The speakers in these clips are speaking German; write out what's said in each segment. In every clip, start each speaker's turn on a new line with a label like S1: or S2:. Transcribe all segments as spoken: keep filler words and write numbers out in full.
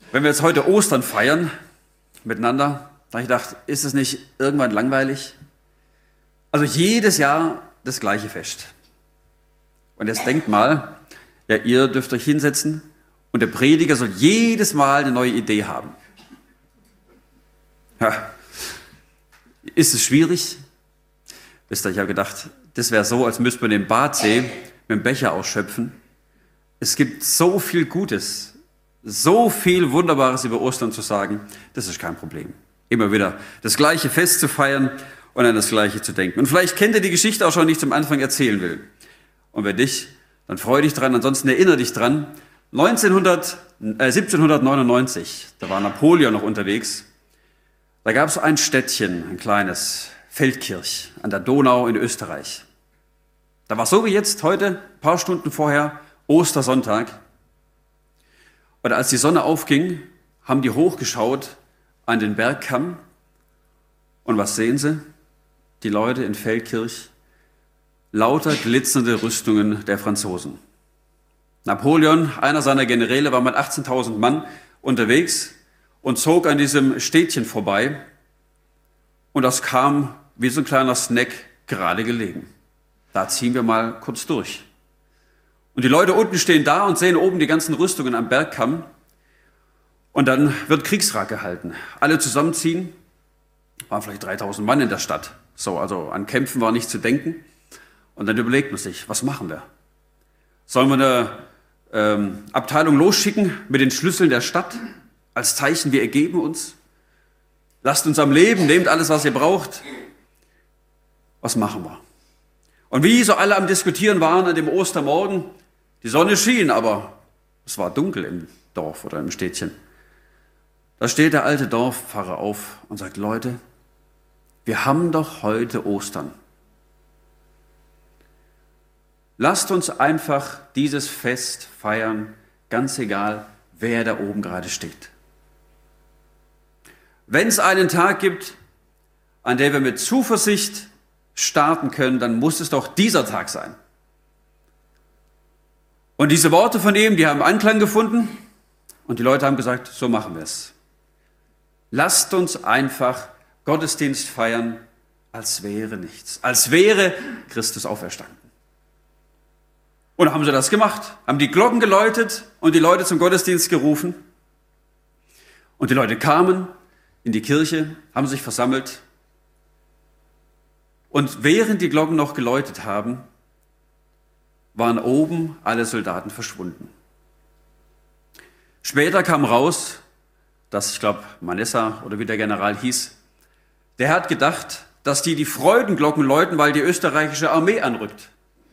S1: Wenn wir jetzt heute Ostern feiern miteinander, da habe ich gedacht, ist es nicht irgendwann langweilig? Also jedes Jahr das gleiche Fest. Und jetzt denkt mal, ja, ihr dürft euch hinsetzen und der Prediger soll jedes Mal eine neue Idee haben. Ja. Ist es schwierig? Wisst ihr, ich habe gedacht, das wäre so, als müsste man den Badsee mit dem Becher ausschöpfen. Es gibt so viel Gutes, so viel Wunderbares über Ostern zu sagen, das ist kein Problem. Immer wieder das gleiche Fest zu feiern und an das Gleiche zu denken. Und vielleicht kennt ihr die Geschichte auch schon, die ich zum Anfang erzählen will. Und wenn nicht, dann freu dich dran, ansonsten erinnere dich dran. neunzehnhundert, äh, siebzehnhundertneunundneunzig, da war Napoleon noch unterwegs. Da gab es ein Städtchen, ein kleines, Feldkirch, an der Donau in Österreich. Da war so wie jetzt heute, ein paar Stunden vorher, Ostersonntag. Und als die Sonne aufging, haben die hochgeschaut an den Bergkamm. Und was sehen sie? Die Leute in Feldkirch, lauter glitzernde Rüstungen der Franzosen. Napoleon, einer seiner Generäle, war mit achtzehntausend Mann unterwegs und zog an diesem Städtchen vorbei. Und das kam wie so ein kleiner Snack gerade gelegen. Da ziehen wir mal kurz durch. Und die Leute unten stehen da und sehen oben die ganzen Rüstungen am Bergkamm. Und dann wird Kriegsrat gehalten. Alle zusammenziehen. Waren vielleicht dreitausend Mann in der Stadt. So, also an Kämpfen war nicht zu denken. Und dann überlegt man sich, was machen wir? Sollen wir eine ähm, Abteilung losschicken mit den Schlüsseln der Stadt? Als Zeichen, wir ergeben uns? Lasst uns am Leben, nehmt alles, was ihr braucht. Was machen wir? Und wie so alle am Diskutieren waren an dem Ostermorgen, die Sonne schien, aber es war dunkel im Dorf oder im Städtchen. Da steht der alte Dorfpfarrer auf und sagt, Leute, wir haben doch heute Ostern. Lasst uns einfach dieses Fest feiern, ganz egal, wer da oben gerade steht. Wenn es einen Tag gibt, an dem wir mit Zuversicht starten können, dann muss es doch dieser Tag sein. Und diese Worte von ihm, die haben Anklang gefunden und die Leute haben gesagt, so machen wir es. Lasst uns einfach Gottesdienst feiern, als wäre nichts, als wäre Christus auferstanden. Und dann haben sie das gemacht, haben die Glocken geläutet und die Leute zum Gottesdienst gerufen. Und die Leute kamen in die Kirche, haben sich versammelt. Und während die Glocken noch geläutet haben, waren oben alle Soldaten verschwunden. Später kam raus, dass, ich glaube, Manessa oder wie der General hieß, der hat gedacht, dass die die Freudenglocken läuten, weil die österreichische Armee anrückt.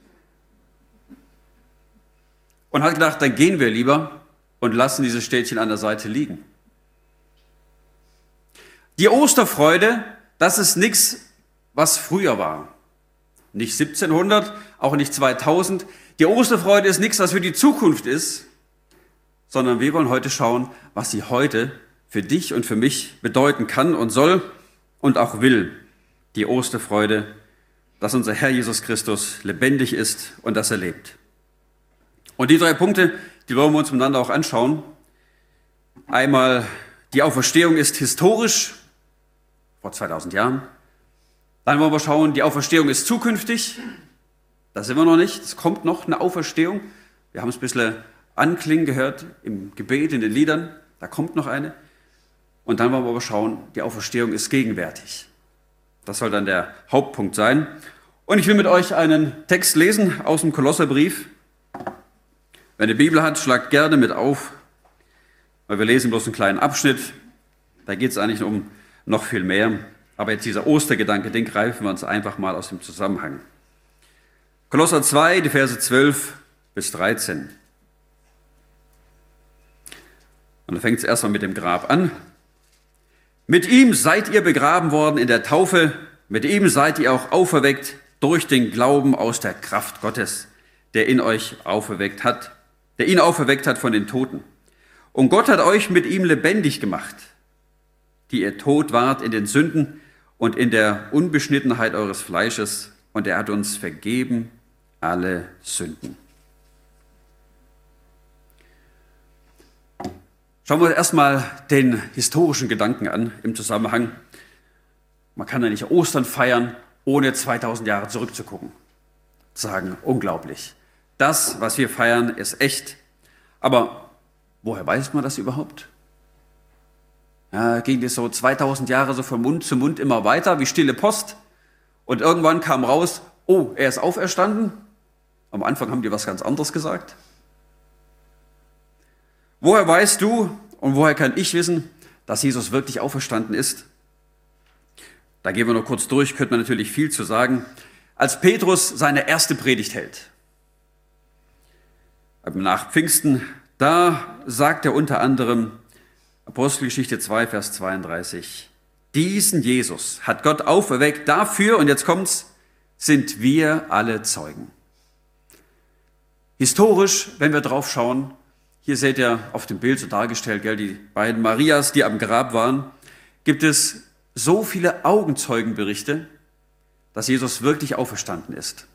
S1: Und hat gedacht, dann gehen wir lieber und lassen dieses Städtchen an der Seite liegen. Die Osterfreude, das ist nichts, was früher war. Nicht siebzehnhundert, auch nicht zweitausend. Die Osterfreude ist nichts, was für die Zukunft ist, sondern wir wollen heute schauen, was sie heute für dich und für mich bedeuten kann und soll und auch will. Die Osterfreude, dass unser Herr Jesus Christus lebendig ist und dass er lebt. Und die drei Punkte, die wollen wir uns miteinander auch anschauen. Einmal, die Auferstehung ist historisch, vor zweitausend Jahren. Dann wollen wir schauen, die Auferstehung ist zukünftig. Da sind wir noch nicht. Es kommt noch eine Auferstehung. Wir haben es ein bisschen anklingen gehört im Gebet, in den Liedern. Da kommt noch eine. Und dann wollen wir aber schauen, die Auferstehung ist gegenwärtig. Das soll dann der Hauptpunkt sein. Und ich will mit euch einen Text lesen aus dem Kolosserbrief. Wer eine Bibel hat, schlagt gerne mit auf, weil wir lesen bloß einen kleinen Abschnitt. Da geht es eigentlich um noch viel mehr. Aber jetzt dieser Ostergedanke, den greifen wir uns einfach mal aus dem Zusammenhang. Kolosser zwei, die Verse zwölf bis dreizehn. Und da fängt es erstmal mit dem Grab an. Mit ihm seid ihr begraben worden in der Taufe, mit ihm seid ihr auch auferweckt durch den Glauben aus der Kraft Gottes, der in euch auferweckt hat, der ihn auferweckt hat von den Toten. Und Gott hat euch mit ihm lebendig gemacht, die ihr tot wart in den Sünden und in der Unbeschnittenheit eures Fleisches, und er hat uns vergeben alle Sünden. Schauen wir erstmal den historischen Gedanken an im Zusammenhang. Man kann ja nicht Ostern feiern, ohne zweitausend Jahre zurückzugucken. Sagen, unglaublich. Das, was wir feiern, ist echt. Aber woher weiß man das überhaupt? Ja, ging das so zweitausend Jahre so von Mund zu Mund immer weiter, wie stille Post. Und irgendwann kam raus, oh, er ist auferstanden. Am Anfang haben die was ganz anderes gesagt. Woher weißt du und woher kann ich wissen, dass Jesus wirklich auferstanden ist? Da gehen wir noch kurz durch, könnte man natürlich viel zu sagen. Als Petrus seine erste Predigt hält, nach Pfingsten, da sagt er unter anderem, Apostelgeschichte zwei, Vers zweiunddreißig, diesen Jesus hat Gott auferweckt, dafür, und jetzt kommt's, sind wir alle Zeugen. Historisch, wenn wir drauf schauen, hier seht ihr auf dem Bild so dargestellt, gell, die beiden Marias, die am Grab waren, gibt es so viele Augenzeugenberichte, dass Jesus wirklich auferstanden ist.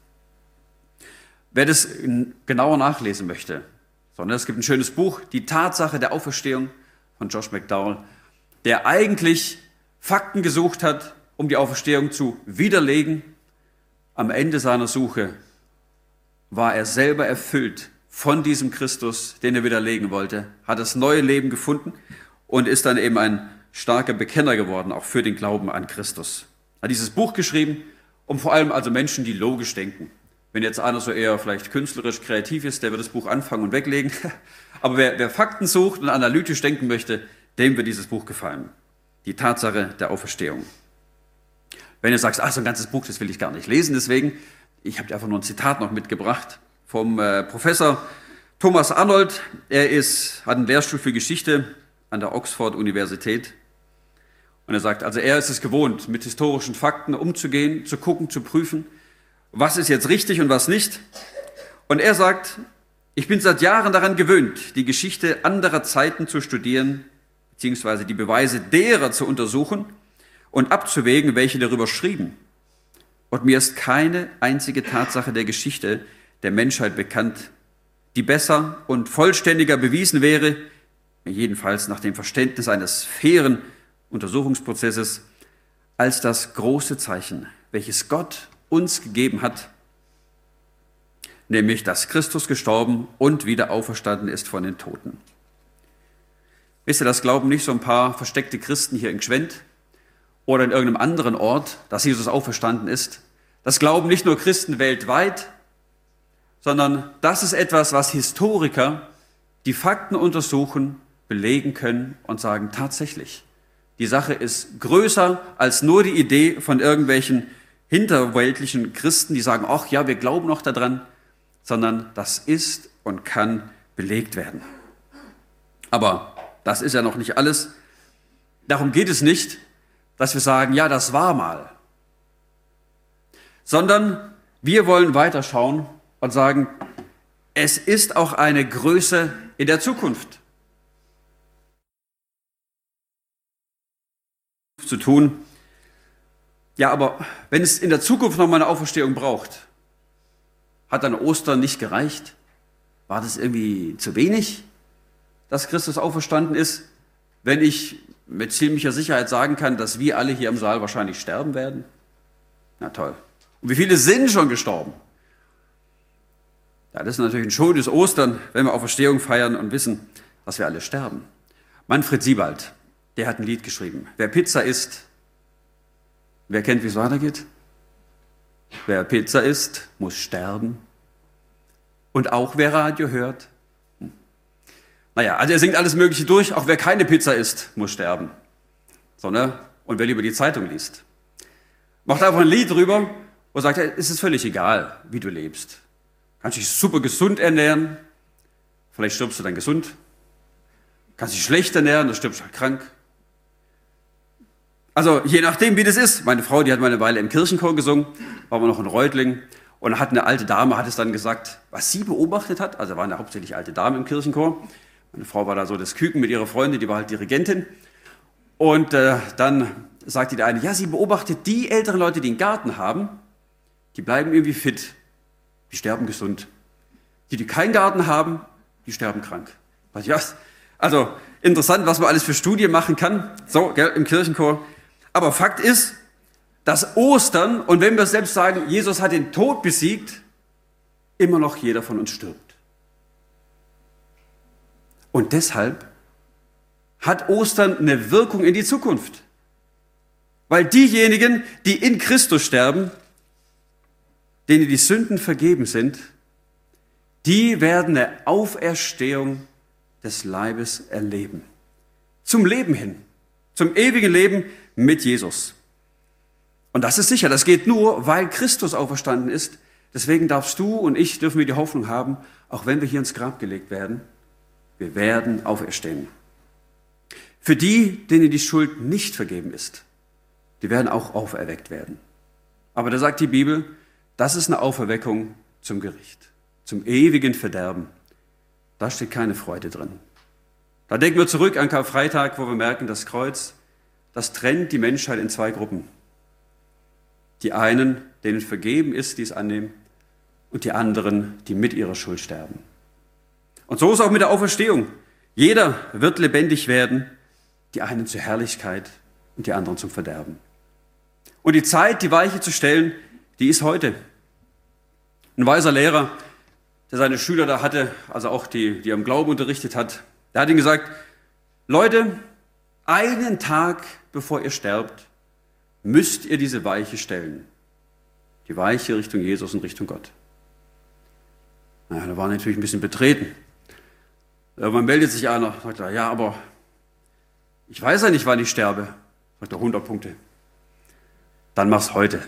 S1: Wer das genauer nachlesen möchte, sondern es gibt ein schönes Buch, Die Tatsache der Auferstehung von Josh McDowell, der eigentlich Fakten gesucht hat, um die Auferstehung zu widerlegen. Am Ende seiner Suche war er selber erfüllt von diesem Christus, den er widerlegen wollte, hat das neue Leben gefunden und ist dann eben ein starker Bekenner geworden, auch für den Glauben an Christus. Er hat dieses Buch geschrieben, um vor allem also Menschen, die logisch denken. Wenn jetzt einer so eher vielleicht künstlerisch kreativ ist, der wird das Buch anfangen und weglegen. Aber wer, wer Fakten sucht und analytisch denken möchte, dem wird dieses Buch gefallen. Die Tatsache der Auferstehung. Wenn du sagst, ach, so ein ganzes Buch, das will ich gar nicht lesen, deswegen, ich habe dir einfach nur ein Zitat noch mitgebracht vom äh, Professor Thomas Arnold. Er ist, hat einen Lehrstuhl für Geschichte an der Oxford-Universität. Und er sagt, also er ist es gewohnt, mit historischen Fakten umzugehen, zu gucken, zu prüfen, was ist jetzt richtig und was nicht. Und er sagt, ich bin seit Jahren daran gewöhnt, die Geschichte anderer Zeiten zu studieren, beziehungsweise die Beweise derer zu untersuchen und abzuwägen, welche darüber schrieben. Und mir ist keine einzige Tatsache der Geschichte der Menschheit bekannt, die besser und vollständiger bewiesen wäre, jedenfalls nach dem Verständnis eines fairen Untersuchungsprozesses, als das große Zeichen, welches Gott uns gegeben hat, nämlich, dass Christus gestorben und wieder auferstanden ist von den Toten. Wisst ihr, das glauben nicht so ein paar versteckte Christen hier in Gschwend oder in irgendeinem anderen Ort, dass Jesus auferstanden ist. Das glauben nicht nur Christen weltweit, sondern das ist etwas, was Historiker, die Fakten untersuchen, belegen können und sagen, tatsächlich, die Sache ist größer als nur die Idee von irgendwelchen hinterweltlichen Christen, die sagen, ach ja, wir glauben noch daran, sondern das ist und kann belegt werden. Aber das ist ja noch nicht alles. Darum geht es nicht, dass wir sagen, ja, das war mal. Sondern wir wollen weiterschauen und sagen, es ist auch eine Größe in der Zukunft zu tun. Ja, aber wenn es in der Zukunft noch mal eine Auferstehung braucht, hat dann Ostern nicht gereicht? War das irgendwie zu wenig, dass Christus auferstanden ist, wenn ich mit ziemlicher Sicherheit sagen kann, dass wir alle hier im Saal wahrscheinlich sterben werden? Na toll. Und wie viele sind schon gestorben? Ja, das ist natürlich ein schönes Ostern, wenn wir Auferstehung feiern und wissen, dass wir alle sterben. Manfred Siebald, der hat ein Lied geschrieben. Wer Pizza isst, wer kennt, wie es weitergeht? Wer Pizza isst, muss sterben. Und auch wer Radio hört. Hm. Naja, also er singt alles Mögliche durch. Auch wer keine Pizza isst, muss sterben. So, ne? Und wer lieber die Zeitung liest. Macht einfach ein Lied drüber und sagt, es ist völlig egal, wie du lebst. Kannst dich super gesund ernähren. Vielleicht stirbst du dann gesund. Kannst dich schlecht ernähren, dann stirbst du halt krank. Also je nachdem, wie das ist. Meine Frau, die hat mal eine Weile im Kirchenchor gesungen, war mal noch in Reutling. Und hat eine alte Dame, hat es dann gesagt, was sie beobachtet hat. Also waren ja hauptsächlich alte Damen im Kirchenchor. Meine Frau war da so das Küken mit ihrer Freundin, die war halt Dirigentin. Und äh, dann sagte die eine, ja, sie beobachtet die älteren Leute, die einen Garten haben, die bleiben irgendwie fit, die sterben gesund. Die, die keinen Garten haben, die sterben krank. Ja, also interessant, was man alles für Studien machen kann, so, gell, im Kirchenchor. Aber Fakt ist, dass Ostern, und wenn wir selbst sagen, Jesus hat den Tod besiegt, immer noch jeder von uns stirbt. Und deshalb hat Ostern eine Wirkung in die Zukunft. Weil diejenigen, die in Christus sterben, denen die Sünden vergeben sind, die werden eine Auferstehung des Leibes erleben. Zum Leben hin, zum ewigen Leben mit Jesus. Und das ist sicher, das geht nur, weil Christus auferstanden ist. Deswegen darfst du und ich, dürfen wir die Hoffnung haben, auch wenn wir hier ins Grab gelegt werden, wir werden auferstehen. Für die, denen die Schuld nicht vergeben ist, die werden auch auferweckt werden. Aber da sagt die Bibel, das ist eine Auferweckung zum Gericht, zum ewigen Verderben. Da steht keine Freude drin. Da denken wir zurück an Karfreitag, wo wir merken, das Kreuz, das trennt die Menschheit in zwei Gruppen. Die einen, denen vergeben ist, die es annehmen, und die anderen, die mit ihrer Schuld sterben. Und so ist auch mit der Auferstehung. Jeder wird lebendig werden, die einen zur Herrlichkeit und die anderen zum Verderben. Und die Zeit, die Weiche zu stellen, die ist heute. Ein weiser Lehrer, der seine Schüler da hatte, also auch die, die er im Glauben unterrichtet hat, der hat ihnen gesagt, Leute, einen Tag bevor ihr sterbt, müsst ihr diese Weiche stellen. Die Weiche Richtung Jesus und Richtung Gott. Naja, da war natürlich ein bisschen betreten. Man meldet sich einer, sagt er, ja, aber ich weiß ja nicht, wann ich sterbe. Sagt er, hundert Punkte. Dann mach's heute.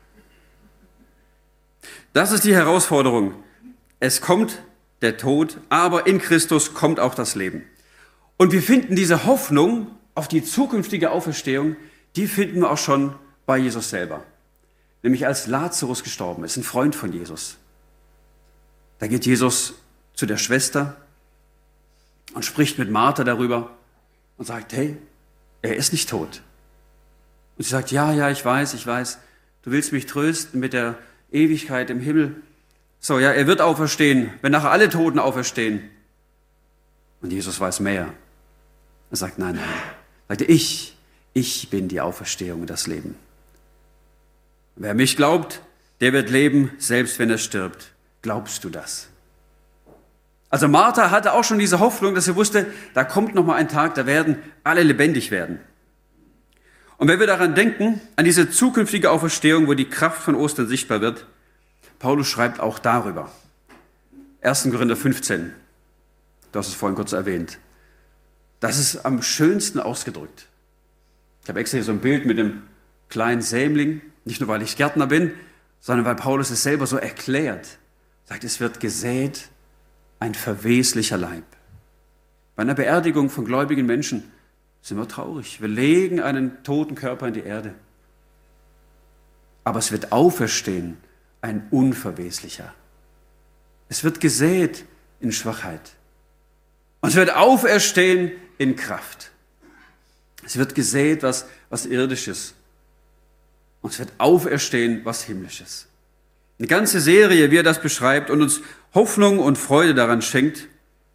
S1: Das ist die Herausforderung. Es kommt der Tod, aber in Christus kommt auch das Leben. Und wir finden diese Hoffnung auf die zukünftige Auferstehung, die finden wir auch schon bei Jesus selber. Nämlich als Lazarus gestorben ist, ein Freund von Jesus. Da geht Jesus zu der Schwester und spricht mit Martha darüber und sagt, hey, er ist nicht tot. Und sie sagt, ja, ja, ich weiß, ich weiß, du willst mich trösten mit der Ewigkeit im Himmel. So, ja, er wird auferstehen, wenn nachher alle Toten auferstehen. Und Jesus weiß mehr. Er sagt, nein, nein. Er sagte, ich, ich bin die Auferstehung und das Leben. Wer mich glaubt, der wird leben, selbst wenn er stirbt. Glaubst du das? Also Martha hatte auch schon diese Hoffnung, dass sie wusste, da kommt noch mal ein Tag, da werden alle lebendig werden. Und wenn wir daran denken, an diese zukünftige Auferstehung, wo die Kraft von Ostern sichtbar wird, Paulus schreibt auch darüber. erster Korinther fünfzehn, du hast es vorhin kurz erwähnt. Das ist am schönsten ausgedrückt. Ich habe extra hier so ein Bild mit dem kleinen Sämling, nicht nur weil ich Gärtner bin, sondern weil Paulus es selber so erklärt. Er sagt, es wird gesät ein verweslicher Leib. Bei einer Beerdigung von gläubigen Menschen sind wir traurig. Wir legen einen toten Körper in die Erde. Aber es wird auferstehen, ein unverweslicher. Es wird gesät in Schwachheit. Und es wird auferstehen in Kraft. Es wird gesät was, was Irdisches. Und es wird auferstehen was Himmlisches. Eine ganze Serie, wie er das beschreibt und uns Hoffnung und Freude daran schenkt.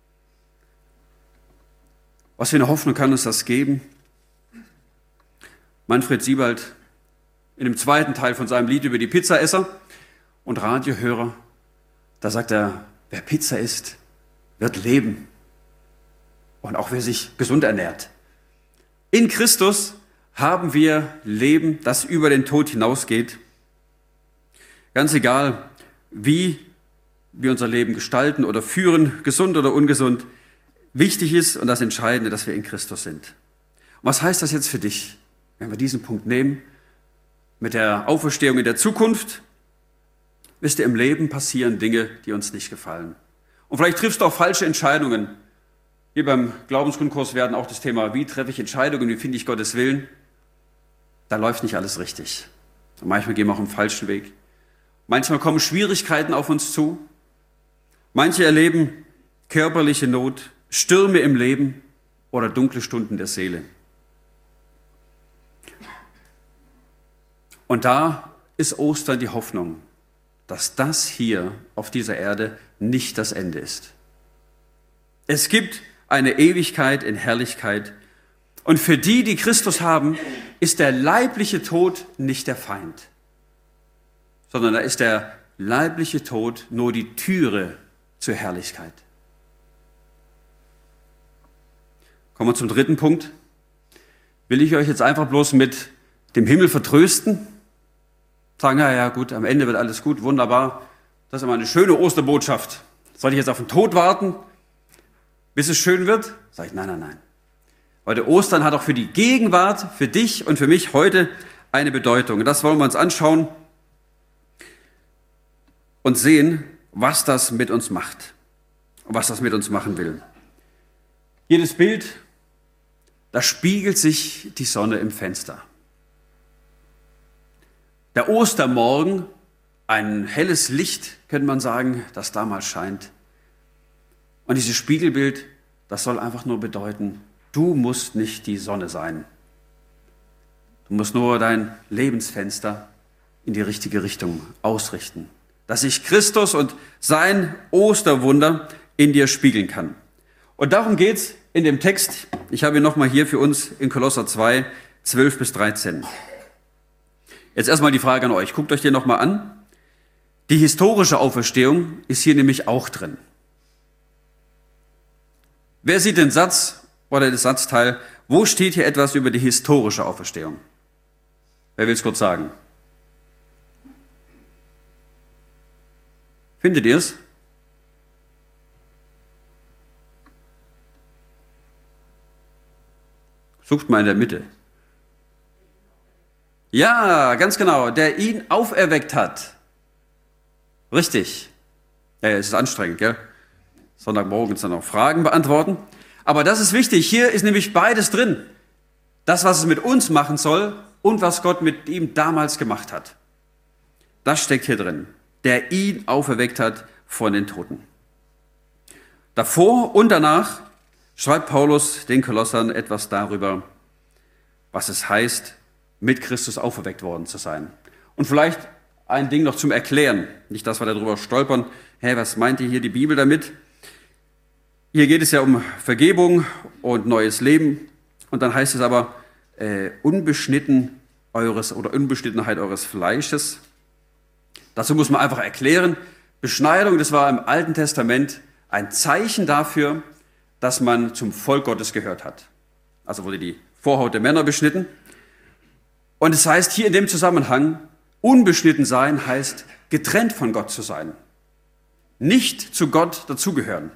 S1: Was für eine Hoffnung kann uns das geben? Manfred Siebald in dem zweiten Teil von seinem Lied über die Pizzaesser und Radiohörer, da sagt er, wer Pizza isst, wird leben. Und auch wer sich gesund ernährt. In Christus haben wir Leben, das über den Tod hinausgeht. Ganz egal, wie wir unser Leben gestalten oder führen, gesund oder ungesund. Wichtig ist und das Entscheidende, dass wir in Christus sind. Und was heißt das jetzt für dich, wenn wir diesen Punkt nehmen? Mit der Auferstehung in der Zukunft, wisst ihr, im Leben passieren Dinge, die uns nicht gefallen. Und vielleicht triffst du auch falsche Entscheidungen. Hier beim Glaubensgrundkurs werden auch das Thema, wie treffe ich Entscheidungen, wie finde ich Gottes Willen. Da läuft nicht alles richtig. Und manchmal gehen wir auch einen falschen Weg. Manchmal kommen Schwierigkeiten auf uns zu. Manche erleben körperliche Not, Stürme im Leben oder dunkle Stunden der Seele. Und da ist Ostern die Hoffnung, dass das hier auf dieser Erde nicht das Ende ist. Es gibt eine Ewigkeit in Herrlichkeit. Und für die, die Christus haben, ist der leibliche Tod nicht der Feind, sondern da ist der leibliche Tod nur die Türe zur Herrlichkeit. Kommen wir zum dritten Punkt. Will ich euch jetzt einfach bloß mit dem Himmel vertrösten? Sagen, ja, ja, gut, am Ende wird alles gut, wunderbar. Das ist immer eine schöne Osterbotschaft. Soll ich jetzt auf den Tod warten, bis es schön wird? Sag ich, nein, nein, nein. Heute Ostern hat auch für die Gegenwart, für dich und für mich heute eine Bedeutung. Und das wollen wir uns anschauen und sehen, was das mit uns macht und was das mit uns machen will. Jedes Bild, da spiegelt sich die Sonne im Fenster. Der Ostermorgen, ein helles Licht, könnte man sagen, das damals scheint. Und dieses Spiegelbild, das soll einfach nur bedeuten, du musst nicht die Sonne sein. Du musst nur dein Lebensfenster in die richtige Richtung ausrichten, dass sich Christus und sein Osterwunder in dir spiegeln kann. Und darum geht's in dem Text. Ich habe ihn nochmal hier für uns in Kolosser zwei, zwölf bis dreizehn. Jetzt erstmal die Frage an euch. Guckt euch den nochmal an. Die historische Auferstehung ist hier nämlich auch drin. Wer sieht den Satz oder das Satzteil, wo steht hier etwas über die historische Auferstehung? Wer will es kurz sagen? Findet ihr es? Sucht mal in der Mitte. Ja, ganz genau, der ihn auferweckt hat. Richtig. Ja, es ist anstrengend, gell? Sonntagmorgens dann auch Fragen beantworten. Aber das ist wichtig. Hier ist nämlich beides drin. Das, was es mit uns machen soll und was Gott mit ihm damals gemacht hat. Das steckt hier drin. Der ihn auferweckt hat von den Toten. Davor und danach schreibt Paulus den Kolossern etwas darüber, was es heißt, mit Christus auferweckt worden zu sein. Und vielleicht ein Ding noch zum Erklären. Nicht, dass wir darüber stolpern. Hä, was meint ihr hier die Bibel damit? Hier geht es ja um Vergebung und neues Leben. Und dann heißt es aber, äh, unbeschnitten eures oder Unbeschnittenheit eures Fleisches. Dazu muss man einfach erklären, Beschneidung, das war im Alten Testament ein Zeichen dafür, dass man zum Volk Gottes gehört hat. Also wurde die Vorhaut der Männer beschnitten. Und es heißt hier in dem Zusammenhang, unbeschnitten sein heißt, getrennt von Gott zu sein. Nicht zu Gott dazugehören.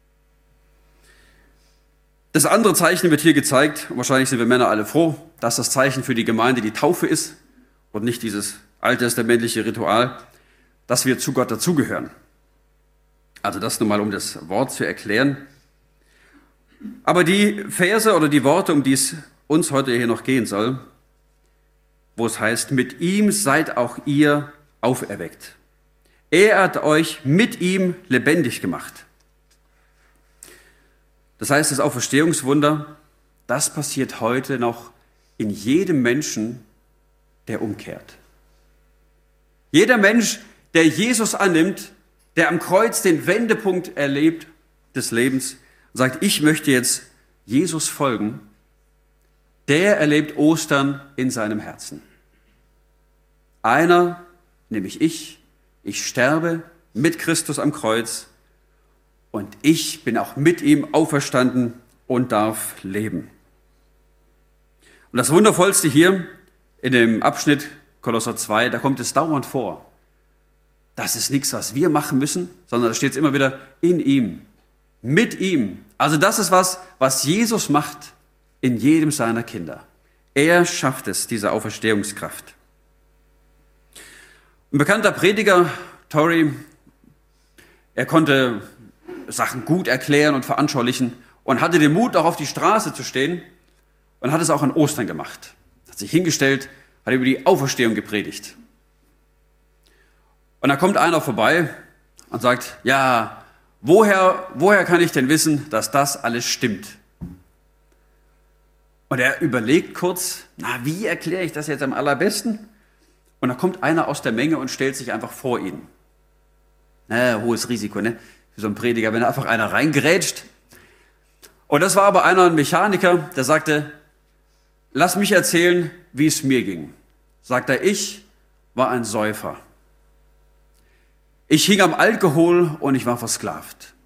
S1: Das andere Zeichen wird hier gezeigt, und wahrscheinlich sind wir Männer alle froh, dass das Zeichen für die Gemeinde die Taufe ist und nicht dieses alttestamentliche Ritual, dass wir zu Gott dazugehören. Also das nur mal, um das Wort zu erklären. Aber die Verse oder die Worte, um die es uns heute hier noch gehen soll, wo es heißt, mit ihm seid auch ihr auferweckt. Er hat euch mit ihm lebendig gemacht. Das heißt, das Auferstehungswunder, das passiert heute noch in jedem Menschen, der umkehrt. Jeder Mensch, der Jesus annimmt, der am Kreuz den Wendepunkt erlebt des Lebens und sagt, ich möchte jetzt Jesus folgen, der erlebt Ostern in seinem Herzen. Einer, nämlich ich, ich sterbe mit Christus am Kreuz und ich bin auch mit ihm auferstanden und darf leben. Und das Wundervollste hier in dem Abschnitt Kolosser zwei, da kommt es dauernd vor. Das ist nichts, was wir machen müssen, sondern da steht es immer wieder in ihm, mit ihm. Also das ist was, was Jesus macht in jedem seiner Kinder. Er schafft es, diese Auferstehungskraft. Ein bekannter Prediger, Torrey, er konnte Sachen gut erklären und veranschaulichen und hatte den Mut, auch auf die Straße zu stehen und hat es auch an Ostern gemacht. Hat sich hingestellt, hat über die Auferstehung gepredigt. Und da kommt einer vorbei und sagt, ja, woher, woher kann ich denn wissen, dass das alles stimmt? Und er überlegt kurz, na, wie erkläre ich das jetzt am allerbesten? Und da kommt einer aus der Menge und stellt sich einfach vor ihn. Na, hohes Risiko, ne? Für so einen Prediger, wenn da einfach einer reingerätscht. Und das war aber einer, ein Mechaniker, der sagte, lass mich erzählen, wie es mir ging. Sagt er, ich war ein Säufer. Ich hing am Alkohol und ich war versklavt.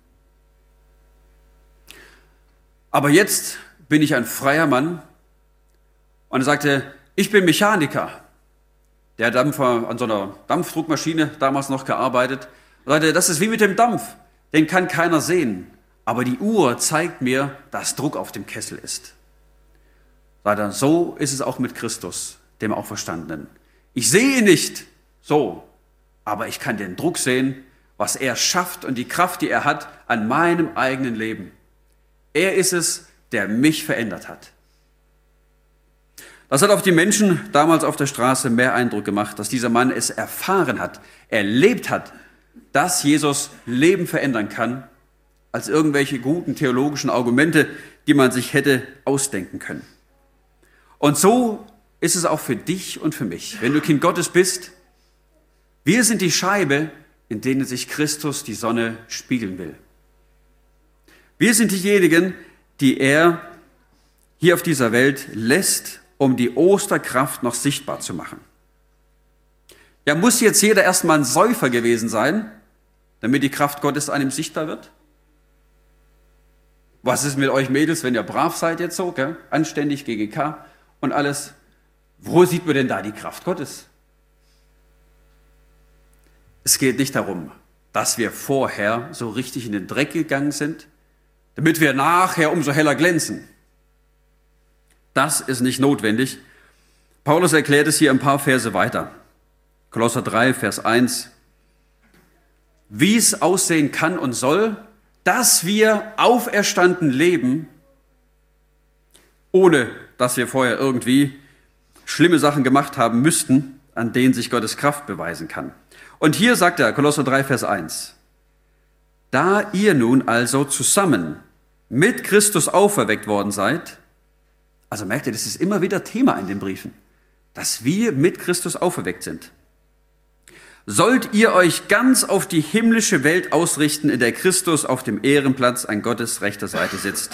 S1: Aber jetzt bin ich ein freier Mann. Und er sagte, ich bin Mechaniker. Der Dampfer an so einer Dampfdruckmaschine damals noch gearbeitet. Er sagte, das ist wie mit dem Dampf. Den kann keiner sehen. Aber die Uhr zeigt mir, dass Druck auf dem Kessel ist. Sagt er, so ist es auch mit Christus, dem Auferstandenen. Ich sehe ihn nicht so, aber ich kann den Druck sehen, was er schafft und die Kraft, die er hat an meinem eigenen Leben. Er ist es, der mich verändert hat. Das hat auf die Menschen damals auf der Straße mehr Eindruck gemacht, dass dieser Mann es erfahren hat, erlebt hat, dass Jesus Leben verändern kann, als irgendwelche guten theologischen Argumente, die man sich hätte ausdenken können. Und so ist es auch für dich und für mich, wenn du Kind Gottes bist. Wir sind die Scheibe, in denen sich Christus die Sonne spiegeln will. Wir sind diejenigen, die er hier auf dieser Welt lässt, um die Osterkraft noch sichtbar zu machen. Ja, muss jetzt jeder erstmal ein Säufer gewesen sein, damit die Kraft Gottes an ihm sichtbar wird? Was ist mit euch Mädels, wenn ihr brav seid jetzt so, gell? Anständig, G G K und alles? Wo sieht man denn da die Kraft Gottes? Es geht nicht darum, dass wir vorher so richtig in den Dreck gegangen sind, damit wir nachher umso heller glänzen. Das ist nicht notwendig. Paulus erklärt es hier ein paar Verse weiter. Kolosser drei, Vers eins. Wie es aussehen kann und soll, dass wir auferstanden leben, ohne dass wir vorher irgendwie schlimme Sachen gemacht haben müssten, an denen sich Gottes Kraft beweisen kann. Und hier sagt er, Kolosser drei, Vers eins, da ihr nun also zusammen mit Christus auferweckt worden seid, also merkt ihr, das ist immer wieder Thema in den Briefen, dass wir mit Christus auferweckt sind, sollt ihr euch ganz auf die himmlische Welt ausrichten, in der Christus auf dem Ehrenplatz an Gottes rechter Seite sitzt.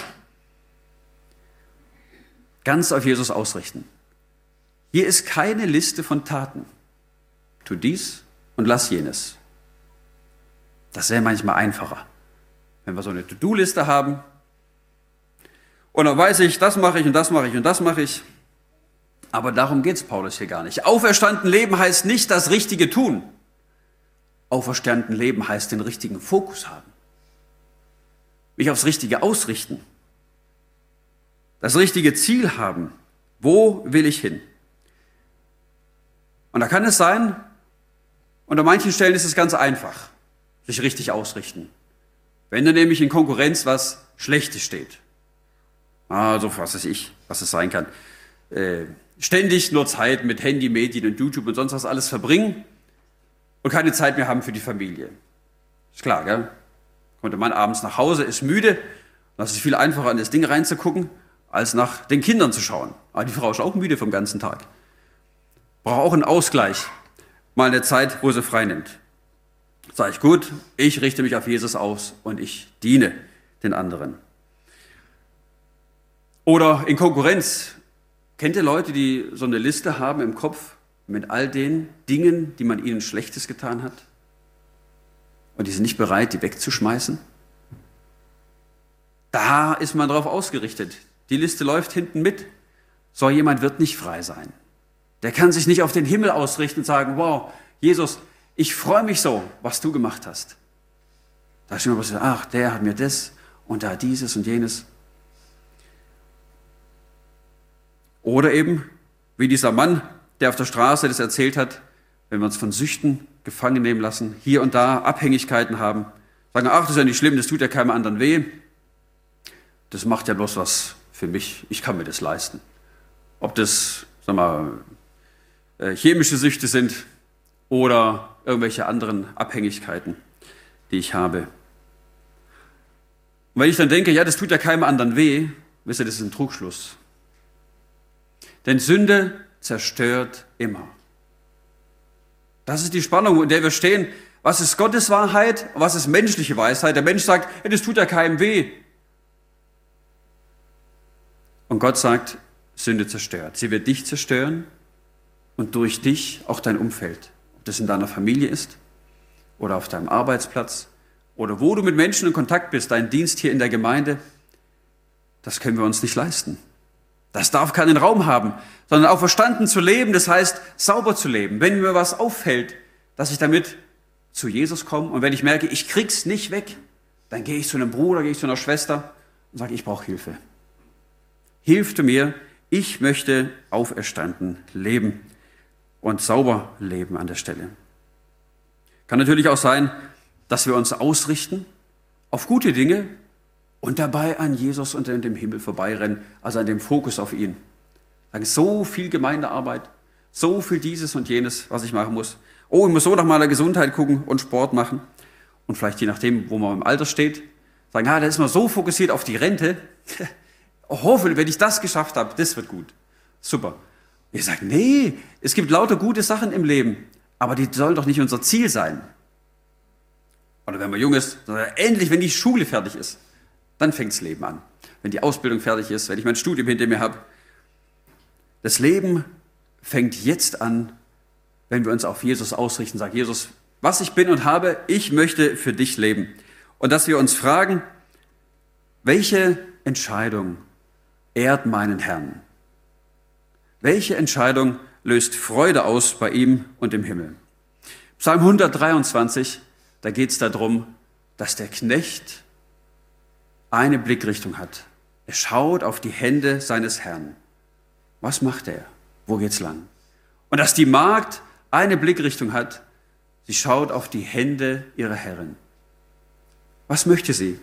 S1: Ganz auf Jesus ausrichten. Hier ist keine Liste von Taten. Tu dies und lass jenes. Das wäre manchmal einfacher, wenn wir so eine To-Do-Liste haben. Und dann weiß ich, das mache ich und das mache ich und das mache ich. Aber darum geht es Paulus hier gar nicht. Auferstanden leben heißt nicht das Richtige tun. Auferstanden leben heißt den richtigen Fokus haben. Mich aufs Richtige ausrichten. Das richtige Ziel haben. Wo will ich hin? Und da kann es sein, und an manchen Stellen ist es ganz einfach, sich richtig ausrichten. Wenn da nämlich in Konkurrenz was Schlechtes steht. Also, was weiß ich, was es sein kann. Äh, ständig nur Zeit mit Handy, Medien und YouTube und sonst was alles verbringen und keine Zeit mehr haben für die Familie. Ist klar, gell? Kommt der Mann abends nach Hause, ist müde, das ist viel einfacher, in das Ding reinzugucken, als nach den Kindern zu schauen. Aber die Frau ist auch müde vom ganzen Tag. Braucht auch einen Ausgleich, mal eine Zeit, wo sie frei nimmt. Sag ich, gut, ich richte mich auf Jesus aus und ich diene den anderen. Oder in Konkurrenz. Kennt ihr Leute, die so eine Liste haben im Kopf mit all den Dingen, die man ihnen Schlechtes getan hat? Und die sind nicht bereit, die wegzuschmeißen? Da ist man drauf ausgerichtet. Die Liste läuft hinten mit. So jemand wird nicht frei sein. Der kann sich nicht auf den Himmel ausrichten und sagen, wow, Jesus, ich freue mich so, was du gemacht hast. Da ist immer was, ach, der hat mir das und da dieses und jenes. Oder eben, wie dieser Mann, der auf der Straße das erzählt hat, wenn wir uns von Süchten gefangen nehmen lassen, hier und da Abhängigkeiten haben, sagen, ach, das ist ja nicht schlimm, das tut ja keinem anderen weh. Das macht ja bloß was für mich, ich kann mir das leisten. Ob das, sag mal, chemische Süchte sind oder irgendwelche anderen Abhängigkeiten, die ich habe. Und wenn ich dann denke, ja, das tut ja keinem anderen weh, wisst ihr, das ist ein Trugschluss. Denn Sünde zerstört immer. Das ist die Spannung, in der wir stehen. Was ist Gottes Wahrheit und was ist menschliche Weisheit? Der Mensch sagt, ja, das tut ja keinem weh. Und Gott sagt, Sünde zerstört. Sie wird dich zerstören und durch dich auch dein Umfeld. Ob das in deiner Familie ist oder auf deinem Arbeitsplatz oder wo du mit Menschen in Kontakt bist, dein Dienst hier in der Gemeinde, das können wir uns nicht leisten. Das darf keinen Raum haben, sondern auch verstanden zu leben, das heißt sauber zu leben. Wenn mir was auffällt, dass ich damit zu Jesus komme und wenn ich merke, ich krieg's nicht weg, dann gehe ich zu einem Bruder, gehe ich zu einer Schwester und sage, ich brauche Hilfe. Hilf du mir, ich möchte auferstanden leben und sauber leben an der Stelle. Kann natürlich auch sein, dass wir uns ausrichten auf gute Dinge und dabei an Jesus und an dem Himmel vorbeirennen, also an dem Fokus auf ihn. Sagen, so viel Gemeindearbeit, so viel dieses und jenes, was ich machen muss. Oh, ich muss so nach meiner Gesundheit gucken und Sport machen. Und vielleicht je nachdem, wo man im Alter steht, sagen, ah, da ist man so fokussiert auf die Rente. Hoffentlich, wenn ich das geschafft habe, das wird gut. Super. Ihr sagt, nee, es gibt lauter gute Sachen im Leben, aber die sollen doch nicht unser Ziel sein. Oder wenn man jung ist, endlich, wenn die Schule fertig ist, dann fängt das Leben an. Wenn die Ausbildung fertig ist, wenn ich mein Studium hinter mir habe. Das Leben fängt jetzt an, wenn wir uns auf Jesus ausrichten, sagen, Jesus, was ich bin und habe, ich möchte für dich leben. Und dass wir uns fragen, welche Entscheidung ehrt meinen Herrn? Welche Entscheidung löst Freude aus bei ihm und im Himmel? Psalm hundertdreiundzwanzig, da geht es darum, dass der Knecht eine Blickrichtung hat. Er schaut auf die Hände seines Herrn. Was macht er? Wo geht's lang? Und dass die Magd eine Blickrichtung hat, sie schaut auf die Hände ihrer Herrin. Was möchte sie?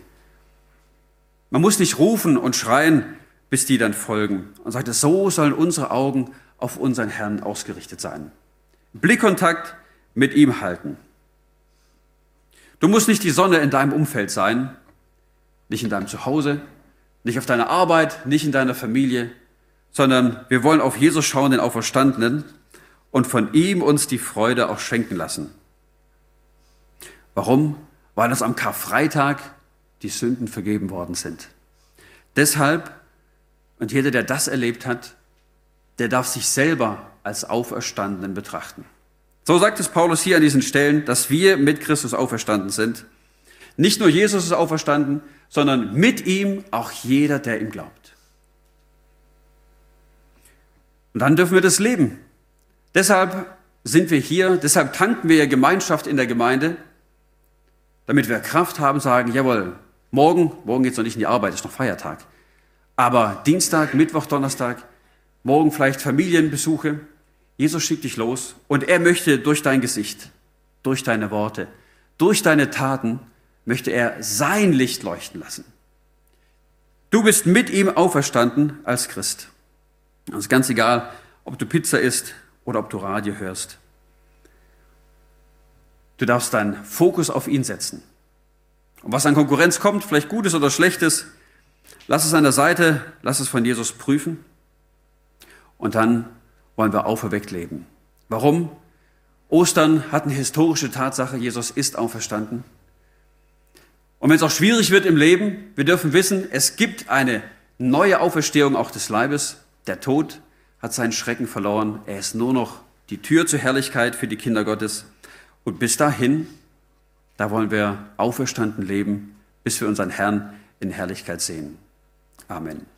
S1: Man muss nicht rufen und schreien, bis die dann folgen. Und sagt, so sollen unsere Augen auf unseren Herrn ausgerichtet sein. Blickkontakt mit ihm halten. Du musst nicht die Sonne in deinem Umfeld sein, nicht in deinem Zuhause, nicht auf deiner Arbeit, nicht in deiner Familie, sondern wir wollen auf Jesus schauen, den Auferstandenen, und von ihm uns die Freude auch schenken lassen. Warum? Weil uns am Karfreitag die Sünden vergeben worden sind. Deshalb, und jeder, der das erlebt hat, der darf sich selber als Auferstandenen betrachten. So sagt es Paulus hier an diesen Stellen, dass wir mit Christus auferstanden sind. Nicht nur Jesus ist auferstanden, sondern mit ihm auch jeder, der ihm glaubt. Und dann dürfen wir das leben. Deshalb sind wir hier, deshalb tanken wir Gemeinschaft in der Gemeinde, damit wir Kraft haben, sagen, jawohl, morgen, morgen geht es noch nicht in die Arbeit, ist noch Feiertag. Aber Dienstag, Mittwoch, Donnerstag, morgen vielleicht Familienbesuche. Jesus schickt dich los und er möchte durch dein Gesicht, durch deine Worte, durch deine Taten, möchte er sein Licht leuchten lassen. Du bist mit ihm auferstanden als Christ. Es ist ganz egal, ob du Pizza isst oder ob du Radio hörst. Du darfst deinen Fokus auf ihn setzen. Und was an Konkurrenz kommt, vielleicht Gutes oder Schlechtes, lass es an der Seite, lass es von Jesus prüfen. Und dann wollen wir auferweckt leben. Warum? Ostern hat eine historische Tatsache, Jesus ist auferstanden. Und wenn es auch schwierig wird im Leben, wir dürfen wissen, es gibt eine neue Auferstehung auch des Leibes. Der Tod hat seinen Schrecken verloren. Er ist nur noch die Tür zur Herrlichkeit für die Kinder Gottes. Und bis dahin, da wollen wir auferstanden leben, bis wir unseren Herrn in Herrlichkeit sehen. Amen.